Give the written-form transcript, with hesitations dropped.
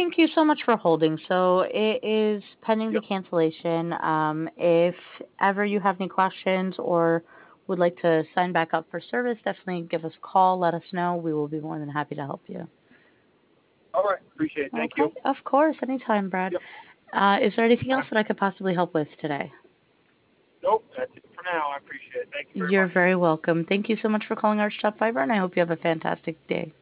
Thank you so much for holding. So it is pending the Yep. cancellation. If ever you have any questions or would like to sign back up for service, definitely give us a call. Let us know. We will be more than happy to help you. All right. Appreciate it. Thank Okay, you. of course, anytime, Brad. Yep. Is there anything else Bye. that I could possibly help with today? Nope. That's it for now. I appreciate it. Thank you very You're much. very welcome. Thank you so much for calling our shop, Fiber, and I hope you have a fantastic day.